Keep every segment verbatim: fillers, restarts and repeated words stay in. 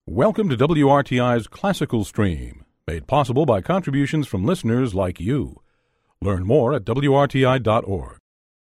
Welcome to W R T I's Classical Stream, made possible by contributions from listeners like you. Learn more at W R T I dot org.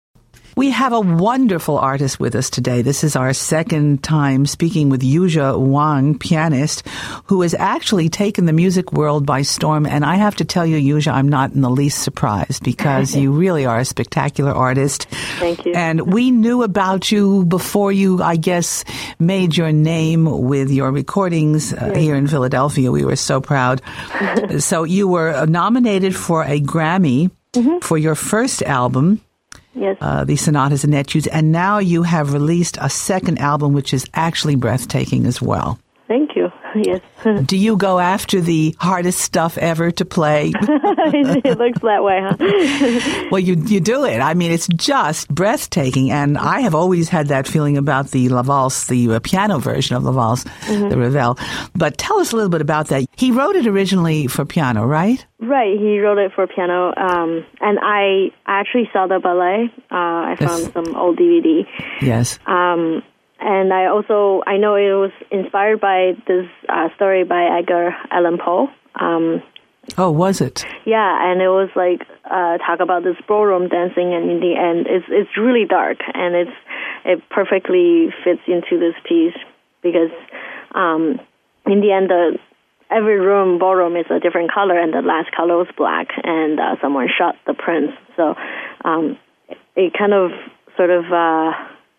We have a wonderful artist with us today. This is our second time speaking with Yuzha Wang, pianist, who has actually taken the music world by storm. And I have to tell you, Yuzha, I'm not in the least surprised because you really are a spectacular artist. Thank you. And we knew about you before you, I guess, made your name with your recordings uh, yes. here in Philadelphia. We were so proud. So you were nominated for a Grammy mm-hmm. for your first album. Yes. Uh, the Sonatas and Etudes, and now you have released a second album, which is actually breathtaking as well. Thank you. Yes. Do you go after the hardest stuff ever to play? It looks that way, huh? Well, you you do it. I mean, it's just breathtaking, and I have always had that feeling about the La Valse, the uh, piano version of La Valse, mm-hmm. the Ravel. But tell us a little bit about that. He wrote it originally for piano, right? Right, he wrote it for piano, um, and I actually saw the ballet. Uh, I found yes. some old D V D. Yes. Um, and I also, I know it was inspired by this uh, story by Edgar Allan Poe. Um, oh, was it? Yeah, and it was like, uh, talk about this ballroom dancing, and in the end, it's it's really dark, and it's it perfectly fits into this piece, because um, in the end, the every room, ballroom, is a different color, and the last color was black, and uh, someone shot the prince. So um, it kind of sort of uh,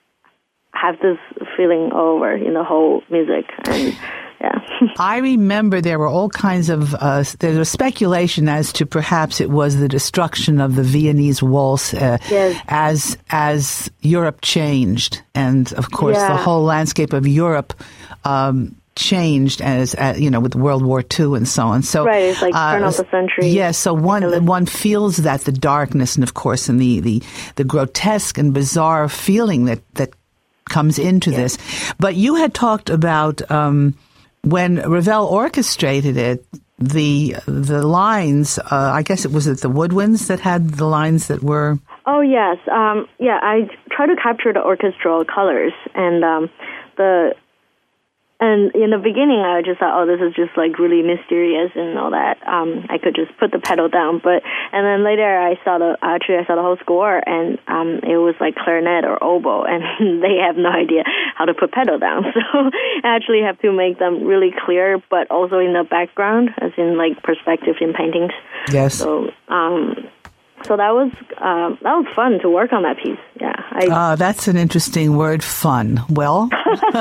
have this feeling over in the whole music. And yeah. I remember there were all kinds of, uh, there was speculation as to perhaps it was the destruction of the Viennese waltz uh, yes. as as Europe changed. And, of course, yeah. the whole landscape of Europe um changed as, uh, you know, with World War Two and so on. So, right, it's like uh, turn of the century. Yes, yeah, so one one feels that the darkness and, of course, and the, the, the grotesque and bizarre feeling that, that comes into yeah. this. But you had talked about um, when Ravel orchestrated it, the the lines, uh, I guess it was it the woodwinds that had the lines that were... Oh, yes. Um, yeah, I try to capture the orchestral colors, and um, the... And in the beginning, I just thought, oh, this is just like really mysterious and all that. Um, I could just put the pedal down, but and then later I saw the actually I saw the whole score, and um, it was like clarinet or oboe, and they have no idea how to put pedal down. So I actually have to make them really clear, but also in the background, as in like perspective in paintings. Yes. So. Um, So that was uh, that was fun to work on that piece. Yeah. I, uh, that's an interesting word, fun. Well,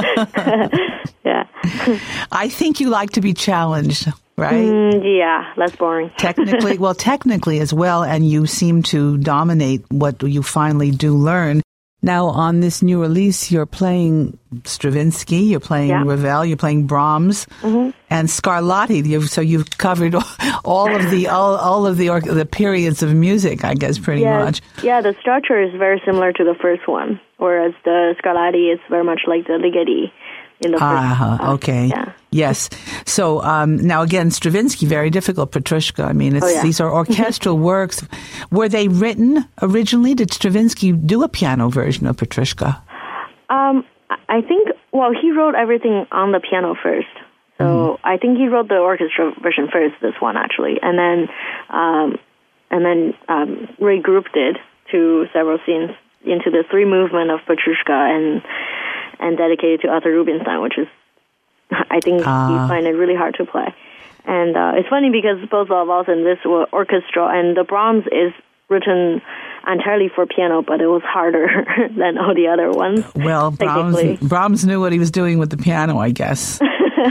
yeah. I think you like to be challenged, right? Mm, yeah, less boring. Technically, well, technically as well, and you seem to dominate what you finally do learn. Now, on this new release, you're playing Stravinsky, you're playing yeah. Ravel, you're playing Brahms, mm-hmm. and Scarlatti. You've, so you've covered all of the all, all of the or, the periods of music, I guess, pretty yes. much. Yeah, the structure is very similar to the first one, whereas the Scarlatti is very much like the Ligeti. In the uh-huh, first, uh, okay. Yeah. Yes. So um, now again, Stravinsky, very difficult. Petrushka. I mean, it's, oh, yeah. these are orchestral works. Were they written originally? Did Stravinsky do a piano version of Petrushka? Um, I think. Well, he wrote everything on the piano first. So mm. I think he wrote the orchestra version first. This one actually, and then um, and then um, regrouped it to several scenes into the three movement of Petrushka and. and dedicated to Arthur Rubinstein, which is, I think, uh. you find it really hard to play. And uh, it's funny because both La Valse and this were orchestral, and the Brahms is written entirely for piano, but it was harder than all the other ones. Well, Brahms, Brahms knew what he was doing with the piano, I guess.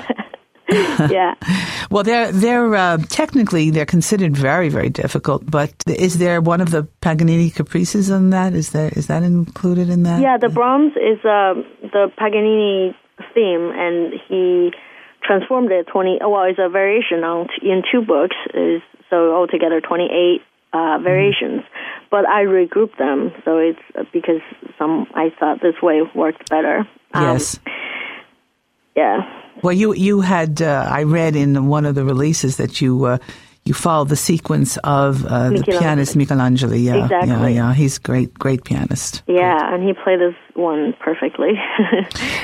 Yeah. Well, they're they're uh, technically they're considered very, very difficult. But is there one of the Paganini caprices in that? Is there is that included in that? Yeah, the Brahms is uh, the Paganini theme, and he transformed it twenty. Well, it's a variation on in two books. Is so altogether twenty-eight uh, variations. Mm-hmm. But I regrouped them, so it's because some I thought this way worked better. Um, yes. Yeah. Well, you you had uh, I read in one of the releases that you uh, you followed the sequence of uh, the pianist Michelangelo. Yeah, exactly. yeah, yeah. He's great, great pianist. Yeah, great. And he played this one perfectly.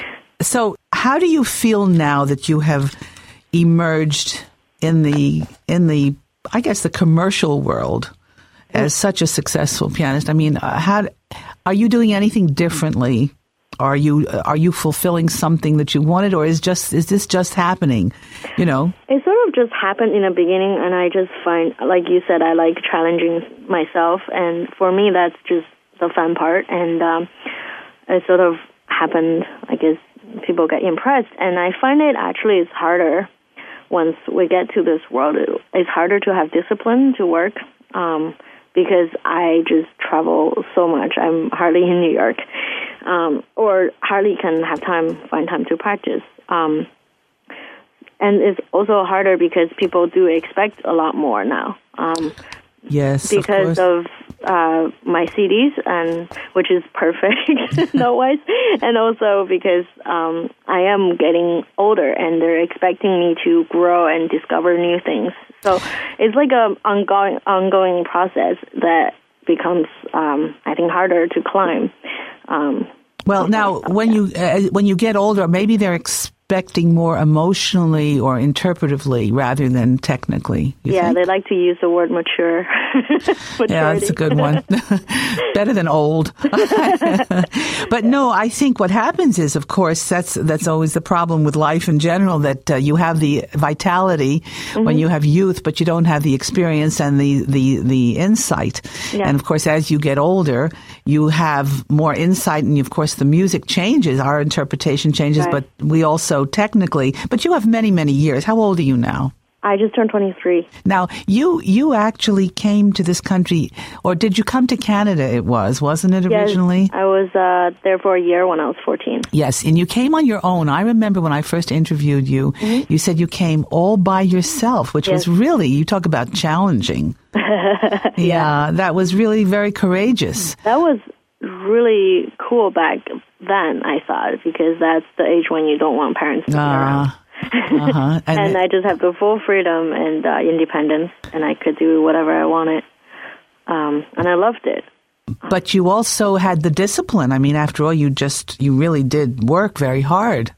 So how do you feel now that you have emerged in the, in the, I guess, the commercial world as such a successful pianist? I mean, uh, how, are you doing anything differently? Are you, are you fulfilling something that you wanted, or is just, is this just happening? You know? It sort of just happened in the beginning, and I just find, like you said, I like challenging myself, and for me, that's just the fun part, and um, it sort of happened, I guess, people get impressed, and I find it actually is harder once we get to this world. It's harder to have discipline to work, um, because I just travel so much. I'm hardly in New York, um, or hardly can have time, find time to practice. Um, and it's also harder because people do expect a lot more now. Um, yes, because of, of uh, my C Ds, and which is perfect note-wise, and also because um, I am getting older, and they're expecting me to grow and discover new things. So it's like a ongoing ongoing process that becomes, um, I think, harder to climb. Um, well, now when you uh, when you get older, maybe they're expecting more emotionally or interpretively rather than technically. You yeah, think? They like to use the word mature. Yeah, that's a good one. Better than old. But no, I think what happens is, of course, that's that's always the problem with life in general, that uh, you have the vitality mm-hmm. when you have youth, but you don't have the experience and the, the, the insight. Yeah. And, of course, as you get older, you have more insight, and, of course, the music changes. Our interpretation changes, right. But we also technically, but you have many, many years. How old are you now? I just turned twenty-three. Now, you you actually came to this country, or did you come to Canada, it was, wasn't it, originally? Yes, I was uh, there for a year when I was fourteen. Yes, and you came on your own. I remember when I first interviewed you, mm-hmm. you said you came all by yourself, which yes. was really, you talk about challenging. yeah. yeah, that was really very courageous. That was really cool back then, I thought, because that's the age when you don't want parents to be uh. around. Uh-huh. And, and I just have the full freedom and uh, independence, and I could do whatever I wanted, um, and I loved it. But you also had the discipline. I mean, after all, you just, you really did work very hard.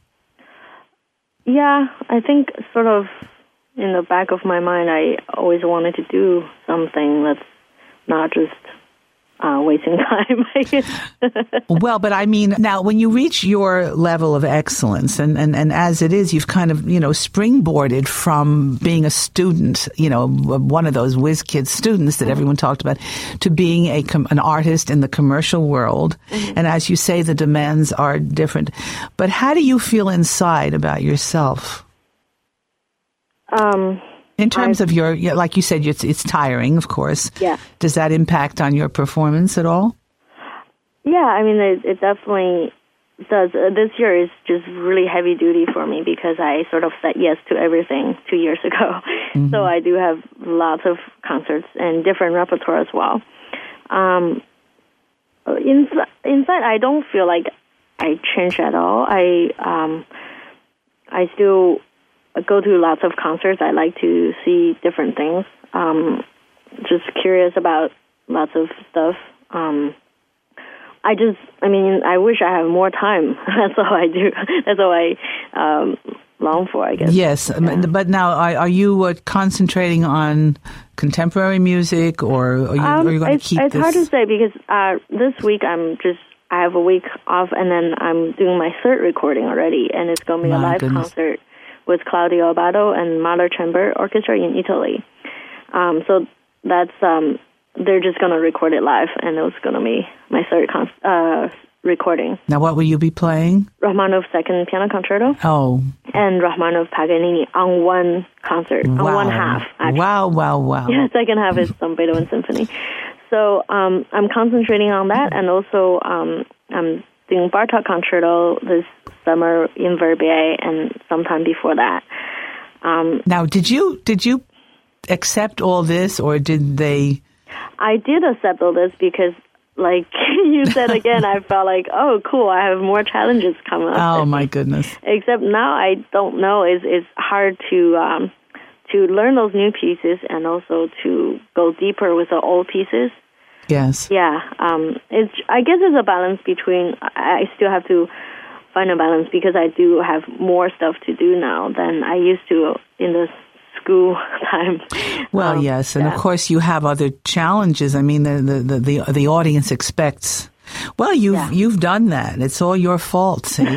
Yeah, I think sort of in the back of my mind, I always wanted to do something that's not just Uh, wasting time, I guess. Well, but I mean, now when you reach your level of excellence, and, and, and as it is, you've kind of, you know, springboarded from being a student, you know, one of those whiz kid students that everyone talked about, to being a com- an artist in the commercial world. Mm-hmm. And as you say, the demands are different. But how do you feel inside about yourself? Um... In terms of your, like you said, it's, it's tiring, of course. Yeah. Does that impact on your performance at all? Yeah, I mean, it, it definitely does. Uh, this year is just really heavy duty for me because I sort of said yes to everything two years ago. Mm-hmm. So I do have lots of concerts and different repertoire as well. Um, inside, inside, I don't feel like I changed at all. I um, I still go to lots of concerts. I like to see different things. Um, just curious about lots of stuff. Um, I just, I mean, I wish I had more time. That's all I do. That's all I um, long for, I guess. Yes, yeah. But now, are, are you uh, concentrating on contemporary music, or are you, um, are you going to keep it's this? It's hard to say because uh, this week I'm just, I have a week off, and then I'm doing my third recording already, and it's going to be My a live goodness. concert with Claudio Abbado and Mahler Chamber Orchestra in Italy. Um, so that's, um, they're just going to record it live, and it was going to be my third con- uh, recording. Now, what will you be playing? Rachmaninoff's Second Piano Concerto. Oh. And Rachmaninoff Paganini on one concert, wow. on one half, actually. Wow, wow, wow. Yeah, second half is some Beethoven Symphony. So um, I'm concentrating on that, and also um, I'm doing Bartok Concerto this summer in Verbier, and sometime before that. Um, now, did you did you accept all this, or did they? I did accept all this because, like you said again, I felt like, oh, cool, I have more challenges coming up. Oh my goodness! Except now, I don't know. It's it's hard to um, to learn those new pieces and also to go deeper with the old pieces. Yes. Yeah. Um, it's. I guess it's a balance between. I still have to find a balance because I do have more stuff to do now than I used to in the school time. Well, um, yes, and yeah. of course you have other challenges. I mean, the the the the, the audience expects. Well, you've Yeah. you've done that. It's all your fault. See?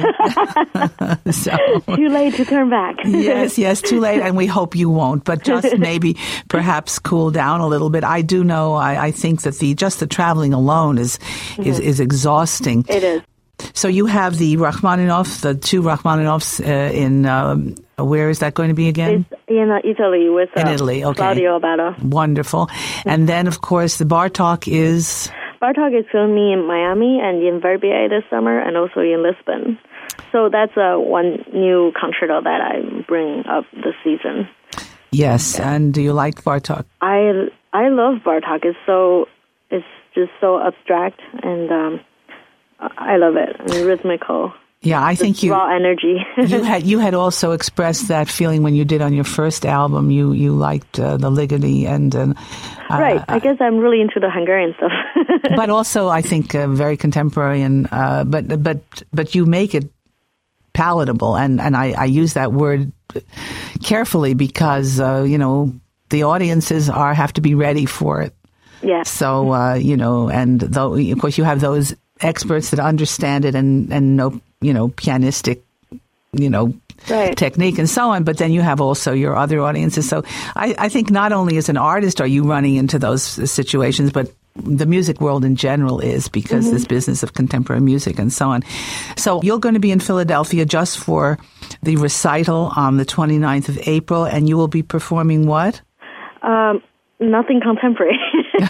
So, Too late to turn back. yes, yes, too late, and we hope you won't. But just maybe, perhaps, cool down a little bit. I do know. I, I think that the just the traveling alone is mm-hmm. is is exhausting. It is. So you have the Rachmaninoff, the two Rachmaninoffs uh, in. Um, where is that going to be again? It's in uh, Italy with uh, in Italy. Okay. Claudio Abbado. Wonderful. And then, of course, the Bartok is. Bartok is going to be in Miami and in Verbier this summer, and also in Lisbon. So that's uh, one new concerto that I bring up this season. Yes, yeah. And do you like Bartok? I I love Bartok. It's so it's just so abstract, and um, I love it. I mean, rhythmical. Yeah, I think you raw energy. you had you had also expressed that feeling when you did on your first album. You you liked uh, the Ligeti and uh, right. I guess I'm really into the Hungarian stuff. But also, I think uh, very contemporary and uh, but but but you make it palatable, and and I, I use that word carefully because uh, you know the audiences are have to be ready for it. Yeah. So uh, you know, and though of course you have those experts that understand it and and know you know pianistic you know right. technique and so on, but then you have also your other audiences. So I, I think not only as an artist are you running into those situations, but the music world in general is because mm-hmm. this business of contemporary music and so on. So you're going to be in Philadelphia just for the recital on the twenty-ninth of April, and you will be performing what? Um, nothing contemporary.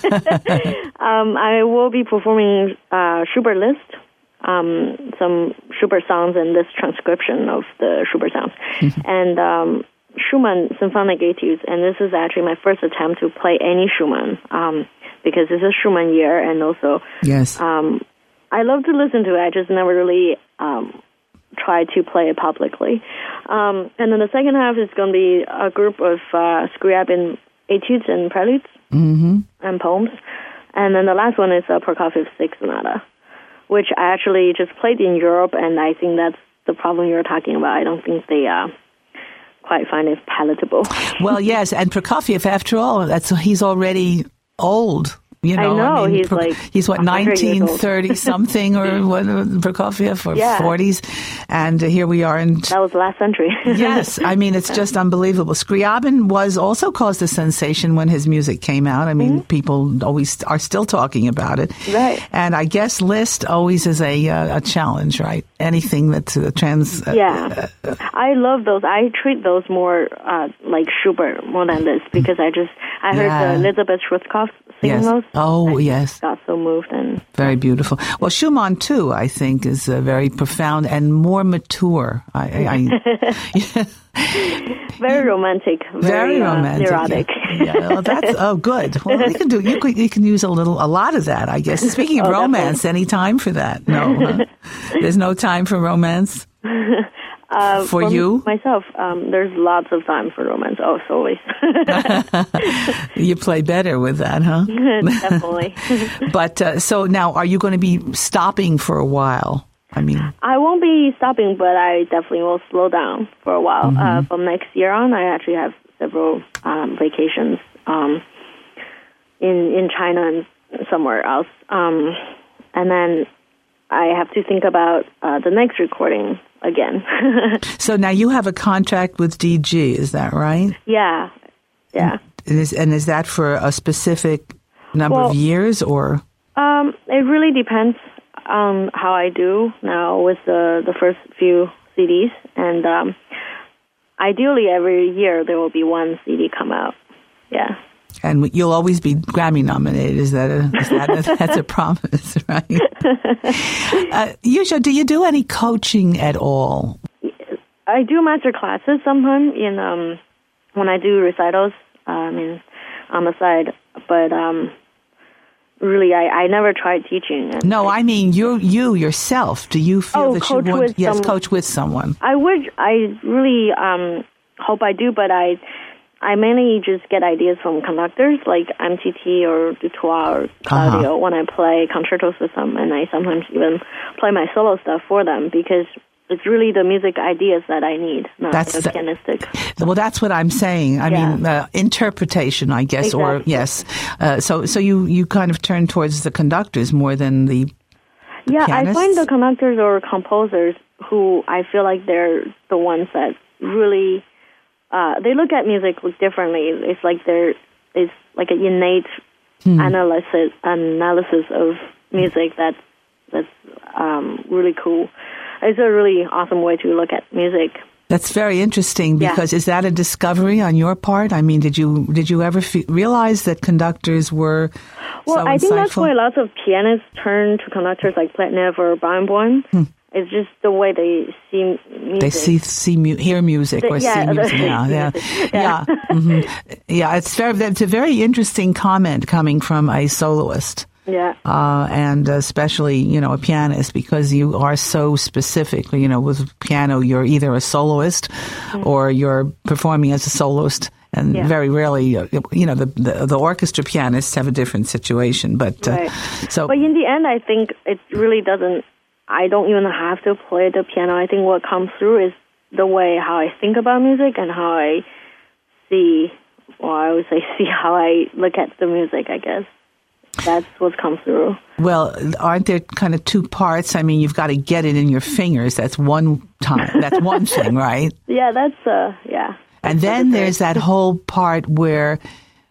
um, I will be performing uh, Schubert List, um, some Schubert songs and this transcription of the Schubert sounds, mm-hmm. and um, Schumann Symphonic Etudes. And this is actually my first attempt to play any Schumann. Um, because it's a Schumann year, and also yes, um, I love to listen to it. I just never really um, tried to play it publicly. Um, and then the second half is going to be a group of uh, Scriabin etudes and preludes mm-hmm. and poems. And then the last one is a Prokofiev Sixth Sonata, which I actually just played in Europe, and I think that's the problem you're talking about. I don't think they uh, quite find it palatable. Well, yes, and Prokofiev, after all, that's he's already old, you know. I know, I mean, he's Pro- like he's what nineteen thirty something or what Prokofiev or yeah. forties, and uh, here we are in. That was last century. Yes, I mean it's just unbelievable. Scriabin was also caused a sensation when his music came out. I mean, mm-hmm. people always are still talking about it, right? And I guess Liszt always is a uh, a challenge, right? Anything that's uh, trans. Uh, yeah, uh, I love those. I treat those more uh, like Schubert more than Liszt because I just I heard yeah. uh, Elizabeth Schwarzkopf singing yes. those. Oh, I yes. Got so moved and very beautiful. Well, Schumann too, I think, is uh, very profound and more mature. I, I, I very romantic, very, very romantic, uh, neurotic. Yeah, yeah well, that's oh good. Well, you can do you could you can use a little a lot of that, I guess. Speaking of oh, romance, any time for that? No, huh? There's no time for romance. Uh, for, for you? Myself, um, there's lots of time for romance. Oh, always. You play better with that, huh? Definitely. But, uh, so now, are you going to be stopping for a while? I mean... I won't be stopping, but I definitely will slow down for a while. Mm-hmm. Uh, from next year on, I actually have several um, vacations um, in, in China and somewhere else. Um, and then I have to think about uh, the next recording again. So now you have a contract with D G, is that right? Yeah, yeah. And is, and is that for a specific number well, of years, or? Um, it really depends on how I do now with the, the first few C Ds. And um, ideally every year there will be one C D come out. Yeah. And you'll always be Grammy nominated. Is that a, is that a that's a promise, right? uh, Yuzha, do you do any coaching at all? I do master classes sometimes in um, when I do recitals. Uh, I mean, on the side, but um, really, I, I never tried teaching. And no, I mean you you yourself. Do you feel oh, that coach you want? With yes, some, coach with someone. I would. I really um, hope I do, but I. I mainly just get ideas from conductors like M T T or Dutoit or Claudio uh-huh. when I play concertos with them, and I sometimes even play my solo stuff for them because it's really the music ideas that I need, not That's the the- pianistic. Well, that's what I'm saying. I Yeah. mean, uh, interpretation, I guess, or Exactly. yes. Uh, so, so you, you kind of turn towards the conductors more than the Yeah, pianists? I find the conductors or composers who I feel like they're the ones that really uh, they look at music differently. It's like they're it's like an innate Hmm. analysis analysis of music that's that's um, really cool. It's a really awesome way to look at music. That's very interesting Yeah. because is that a discovery on your part? I mean, did you did you ever fe- realize that conductors were Well, so I think that's insightful? why lots of pianists turn to conductors like Pletnev or Barenboim. It's just the way they see music. They see, see, mu- hear music The- or yeah, see the- music. Yeah, yeah, music. yeah. Yeah. hmm yeah. It's very. It's a very interesting comment coming from a soloist. Yeah. Uh, and especially, you know, a pianist, because you are so specific. You know, with piano, you're either a soloist or you're performing as a soloist. And Yeah. very rarely, uh, you know, the, the the orchestra pianists have a different situation. But uh, Right. so, But in the end, I think it really doesn't. I don't even have to play the piano. I think what comes through is the way how I think about music and how I see. Well, I would say see how I look at the music. I guess that's what comes through. well, aren't there kind of two parts? I mean, you've got to get it in your fingers. That's one time. That's one thing, right? Yeah, that's uh, yeah. And then there's that whole part where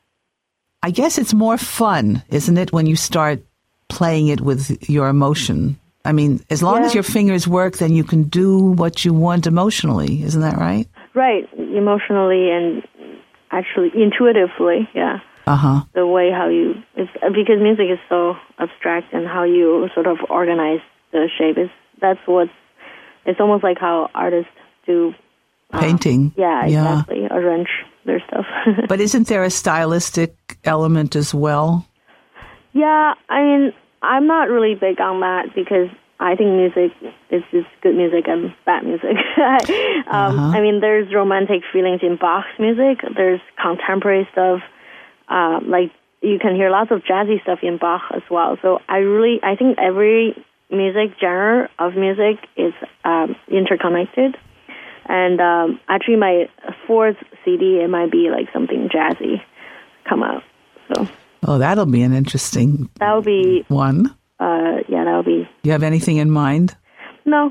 I guess it's more fun, isn't it, when you start playing it with your emotion? I mean, as long as Yeah. your fingers work, then you can do what you want emotionally. Isn't that right? Right, emotionally and actually intuitively. Yeah. Uh-huh. The way how you, it's because music is so abstract and how you sort of organize the shape is, that's what's, it's almost like how artists do. uh, Painting. Yeah, Yeah. exactly. Arrange their stuff. But isn't there a stylistic element as well? Yeah, I mean, I'm not really big on that because I think music is just good music and bad music. um, Uh-huh. I mean, there's romantic feelings in Bach's music. There's contemporary stuff. Uh, like, you can hear lots of jazzy stuff in Bach as well. So I really, I think every music genre of music is um, interconnected. And um, actually, my fourth C D, it might be like something jazzy come out. So Oh, that'll be an interesting that would be, one. uh, yeah, that would be, You have anything in mind? no.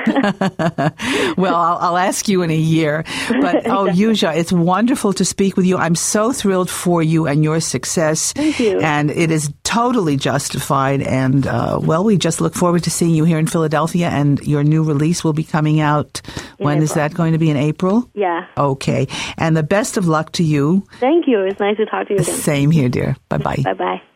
Well, I'll, I'll ask you in a year. But, oh, Yuzha, it's wonderful to speak with you. I'm so thrilled for you and your success. Thank you. And it is totally justified. And, uh, well, we just look forward to seeing you here in Philadelphia. And your new release will be coming out. In When is April. that going to be? In April? Yeah. Okay. And the best of luck to you. Thank you. It's nice to talk to you again. Same here, dear. Bye-bye. Bye-bye.